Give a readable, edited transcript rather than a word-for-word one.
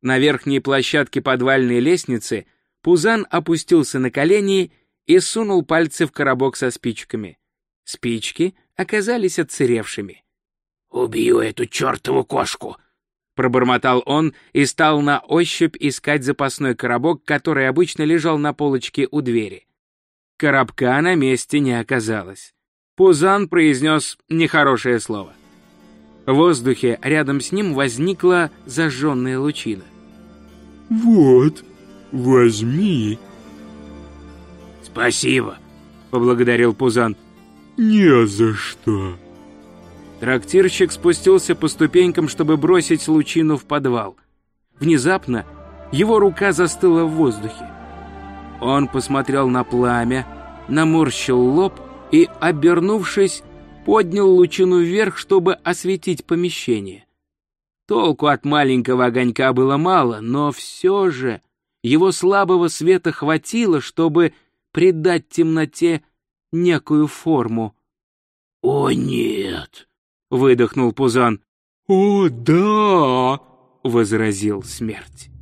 На верхней площадке подвальной лестницы Пузан опустился на колени и сунул пальцы в коробок со спичками. Спички оказались отсыревшими. «Убью эту чертову кошку!» Пробормотал он и стал на ощупь искать запасной коробок, который обычно лежал на полочке у двери. Коробка на месте не оказалось. Пузан произнес нехорошее слово. В воздухе рядом с ним возникла зажженная лучина. «Вот, возьми». «Спасибо», — поблагодарил Пузан. «Не за что». Трактирщик спустился по ступенькам, чтобы бросить лучину в подвал. Внезапно его рука застыла в воздухе. Он посмотрел на пламя, наморщил лоб и, обернувшись, поднял лучину вверх, чтобы осветить помещение. Толку от маленького огонька было мало, но все же его слабого света хватило, чтобы придать темноте некую форму. «О, нет!» — выдохнул Пузан. «О, да!» — возразил смерть.